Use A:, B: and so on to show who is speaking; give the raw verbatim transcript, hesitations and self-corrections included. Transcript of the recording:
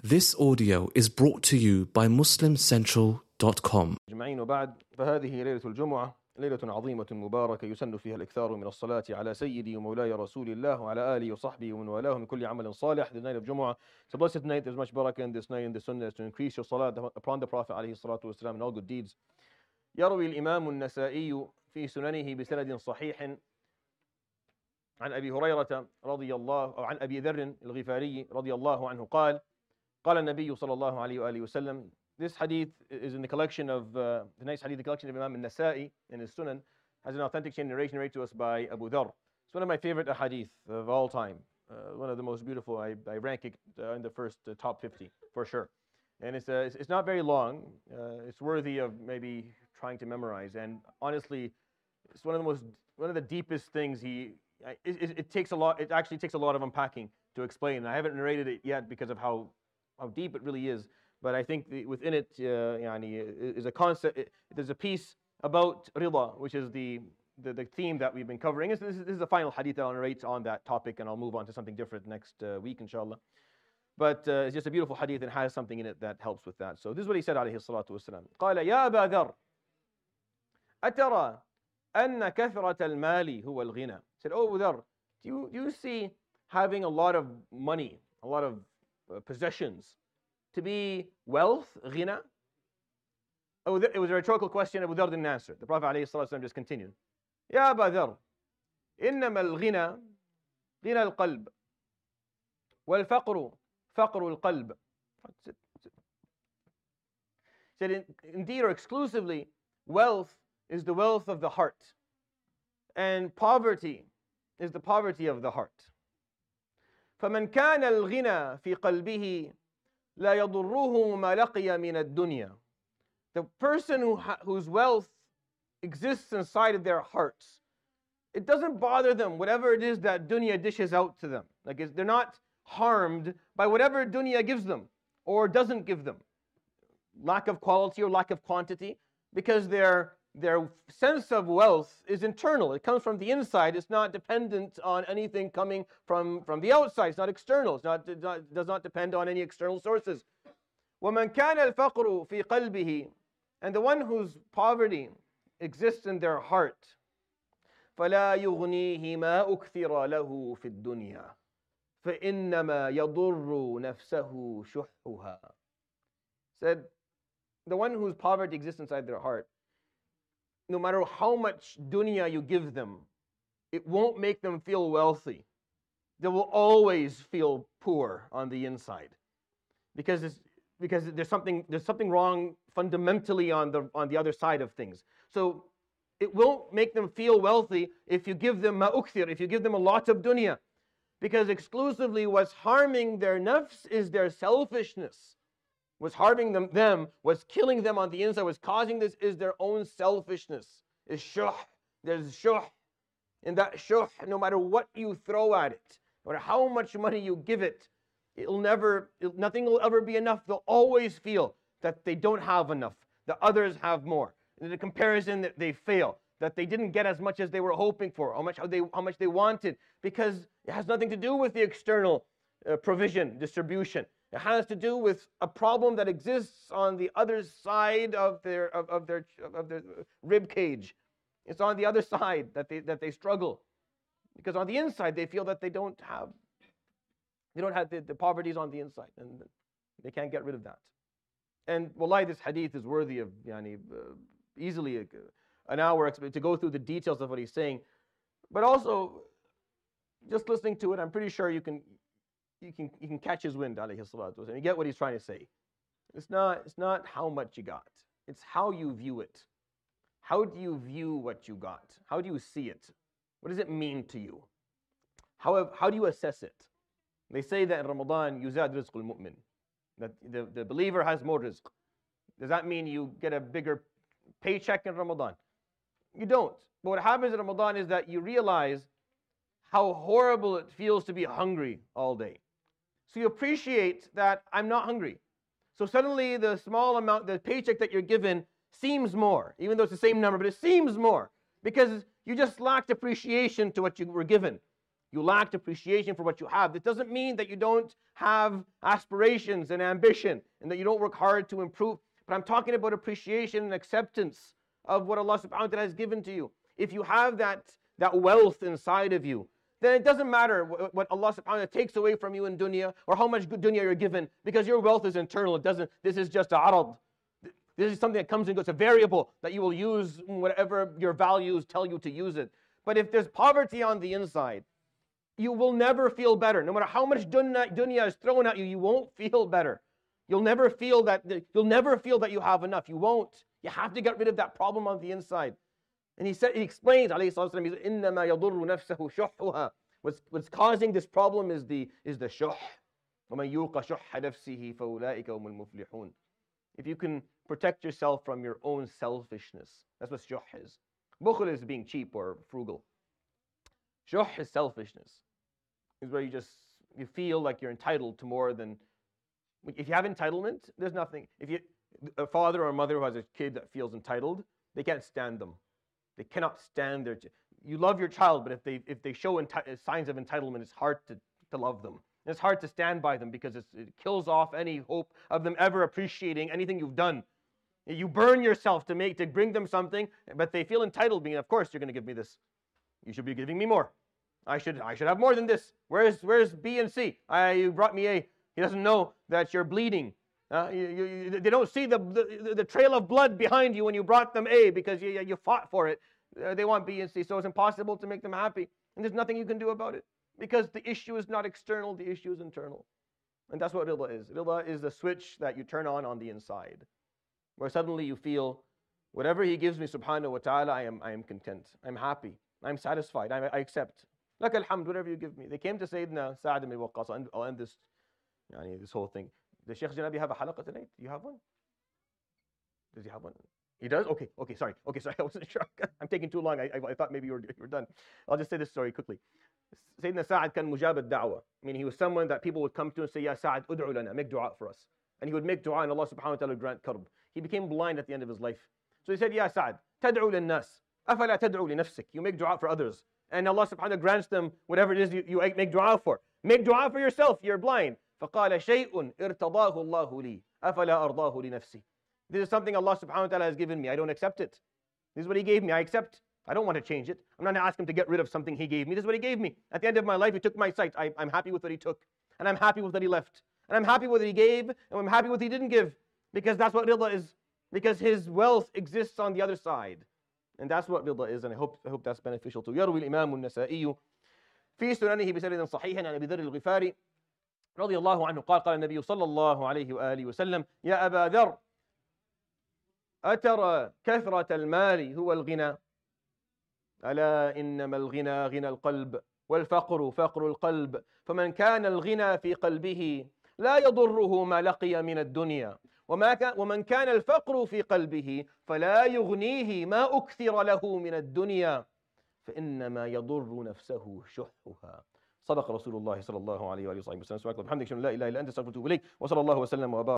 A: This audio is brought to you by muslim central dot com.
B: أجمعين وبعد فهذه ليلة الجمعة ليلة عظيمة مباركة يسن فيها الإكثار من الصلاة على سيدي ومولاي رسول الله وعلى آله وصحبه ومن والاه من كل عمل صالح. The night of Jumu'ah, it's a blessed night. There's much barakah in this night, and the sunnah is to increase your salat upon the Prophet عليه الصلاة والسلام and all good deeds. يروي الإمام النسائي في سننه بسند صحيح عن أبي هريرة رضي الله أو عن أبي ذر الغفاري رضي الله عنه قال قال النبي صلى الله عليه وآله وسلم. This hadith is in the collection of uh, the nice hadith, the collection of Imam al-Nasa'i in his Sunan, has an authentic chain narration narrated to us by Abu Dharr. It's one of my favorite hadith of all time. Uh, one of the most beautiful. I, I rank it uh, in the first uh, top fifty for sure. And it's, uh, it's it's not very long. Uh, it's worthy of maybe trying to memorize. And honestly, it's one of the most one of the deepest things he. It, it, it takes a lot. It actually takes a lot of unpacking to explain. And I haven't narrated it yet because of how how deep it really is. But I think the, within it uh, yani, is a concept. It, there's a piece about rida, which is the, the, the theme that we've been covering. This, this, is, this is the final hadith that I'll narrate on that topic, and I'll move on to something different next uh, week, inshallah. But uh, it's just a beautiful hadith and has something in it that helps with that. So this is what he said, alayhi salatu wasalam. قال يا أبا ذر أترى أن كثرة المال هو الغنى. He said, oh, Dhar, do you, do you see having a lot of money, a lot of uh, possessions, to be wealth, ghina? Oh, it was a rhetorical question. Abu Dharr didn't answer. The Prophet ﷺ just continued. Ya Aba Dharr, إنما الغنى غنى القلب والفقر فقر القلب. That's it. That's it. He said, indeed or exclusively, wealth is the wealth of the heart, and poverty is the poverty of the heart. فمن كان الغنى في قلبه لا يضره ما لقي من الدنيا. The person who ha- whose wealth exists inside of their hearts, it doesn't bother them whatever it is that dunya dishes out to them. Like it's, they're not harmed by whatever dunya gives them or doesn't give them. Lack of quality or lack of quantity, because their their sense of wealth is internal. It comes from the inside. It's not dependent on anything coming from, from the outside. It's not external. It's not, it not, does not depend on any external sources. وَمَنْ كَانَ الْفَقْرُ فِي قَلْبِهِ. And the one whose poverty exists in their heart, فَلَا يُغْنِيهِ مَا أُكْثِرَ لَهُ فِي الدُّنْيَا فَإِنَّمَا يَضُرُّ نَفْسَهُ شُحُّهَا. Said, the one whose poverty exists inside their heart, no matter how much dunya you give them, it won't make them feel wealthy. They will always feel poor on the inside, because it's, because there's something there's something wrong fundamentally on the on the other side of things. So it won't make them feel wealthy if you give them ma'ukthir, if you give them a lot of dunya, because exclusively what's harming their nafs is their selfishness. What's harming them, them, what's killing them on the inside, what's causing this is their own selfishness. Is shuh. There's shuh. And that shuh, no matter what you throw at it, no matter how much money you give it, it'll never, it'll, nothing will ever be enough. They'll always feel that they don't have enough, that others have more. In the comparison, that they fail, that they didn't get as much as they were hoping for, how much, how they, how much they wanted, because it has nothing to do with the external uh, provision, distribution. It has to do with a problem that exists on the other side of their of, of their of their rib cage. It's on the other side that they that they struggle, because on the inside they feel that they don't have they don't have the, the poverty is on the inside, and they can't get rid of that. And wallahi, this hadith is worthy of yani, uh, easily a, an hour to go through the details of what he's saying, but also just listening to it, I'm pretty sure you can. You can you can catch his wind, alayhi salatu wasalam. You get what he's trying to say. It's not it's not how much you got. It's how you view it. How do you view what you got? How do you see it? What does it mean to you? How how do you assess it? They say that in Ramadan, yuzad rizq al-mu'min, that the, the believer has more rizq. Does that mean you get a bigger paycheck in Ramadan? You don't. But what happens in Ramadan is that you realize how horrible it feels to be hungry all day. So you appreciate that I'm not hungry. So suddenly the small amount, the paycheck that you're given seems more, even though it's the same number, but it seems more because you just lacked appreciation to what you were given. You lacked appreciation for what you have. It doesn't mean that you don't have aspirations and ambition and that you don't work hard to improve. But I'm talking about appreciation and acceptance of what Allah subhanahu wa ta'ala has given to you. If you have that, that wealth inside of you, then it doesn't matter what Allah subhanahu wa ta'ala takes away from you in dunya or how much good dunya you're given, because your wealth is internal. It doesn't, this is just a arad. This is something that comes and goes. It's a variable that you will use whatever your values tell you to use it. But if there's poverty on the inside, you will never feel better. No matter how much dunya, dunya is thrown at you, you won't feel better. You'll never feel that you'll never feel that you have enough. You won't. You have to get rid of that problem on the inside. And he said, he explains, alayhi salatu wasalam, he said, إِنَّمَا يَضُرُّ نَفْسَهُ شُحُّهَا. What's, what's causing this problem is the is the shuh. وَمَنْ يُوقَ شُحَّ نَفْسِهِ فَأُولَٰئِكَ هُمُ الْمُفْلِحُونَ. If you can protect yourself from your own selfishness, that's what shuh is. Bukhul is being cheap or frugal. Shuh is selfishness. Is where you just you feel like you're entitled to more than. If you have entitlement, there's nothing. If you a father or a mother who has a kid that feels entitled, they can't stand them. They cannot stand their. You love your child, but if they if they show enti- signs of entitlement, it's hard to, to love them. And it's hard to stand by them because it's, it kills off any hope of them ever appreciating anything you've done. You burn yourself to make to bring them something, but they feel entitled. Being, of course, you're going to give me this. You should be giving me more. I should I should have more than this. Where's where's B and C? I you brought me A. He doesn't know that you're bleeding. Uh, you, you, they don't see the, the the trail of blood behind you when you brought them A because you you fought for it. Uh, they want B and C, so it's impossible to make them happy. And there's nothing you can do about it because the issue is not external, the issue is internal. And that's what Rida is. Rida is the switch that you turn on on the inside, where suddenly you feel, whatever He gives me, subhanahu wa ta'ala, I am, I am content. I'm happy. I'm satisfied. I, I accept. Lak alhamd, whatever you give me. They came to Sayyidina Sa'ad ibn Waqqas. I'll end, I'll end this, yani, this whole thing. Does Sheikh Janabi have a halaqah tonight? Do you have one? Does he have one? He does? Okay, okay, sorry. Okay, sorry, I wasn't sure. I'm taking too long. I, I, I thought maybe you were, you were done. I'll just say this story quickly. Sayyidina Sa'ad kan mujab al-da'wah. I mean, he was someone that people would come to and say, Ya Sa'ad, ud'u lana, make dua for us. And he would make dua and Allah subhanahu wa ta'ala would grant karb. He became blind at the end of his life. So he said, Ya Sa'ad, tad'u lin-nas, afala tad'u li nafsik. You make dua for others. And Allah subhanahu wa ta'ala grants them whatever it is you, you make dua for. Make dua for yourself, you're blind. فَقَالَ شَيْءٌ إِرْتَضَاهُ اللَّهُ لِي أَفَلَا أَرْضَاهُ لِنَفْسِي. This is something Allah subhanahu wa ta'ala has given me. I don't accept it. This is what He gave me. I accept. I don't want to change it. I'm not going to ask Him to get rid of something He gave me. This is what He gave me. At the end of my life, He took my sight. I, I'm happy with what He took. And I'm happy with what He left. And I'm happy with what He gave. And I'm happy with what He didn't give. Because that's what Rida is. Because His wealth exists on the other side. And that's what Rida is. And I hope, I hope that's beneficial to you. يروي الإمام النسائي في سننه بسند صحيح عن أبي ذر الغفاري رضي الله عنه قال قال النبي صلى الله عليه وآله وسلم يا أبا ذر أترى كثرة المال هو الغنى ألا إنما الغنى غنى القلب والفقر فقر القلب فمن كان الغنى في قلبه لا يضره ما لقي من الدنيا وما كان ومن كان الفقر في قلبه فلا يغنيه ما أكثر له من الدنيا فإنما يضر نفسه شحها. صدق رسول الله صلى الله عليه وآله وصحبه وسلم. سبحانك اللهم وبحمدك أشهد أن لا إله إلا أنت أستغفرك وأتوب إليك وصلى الله وسلم وبارك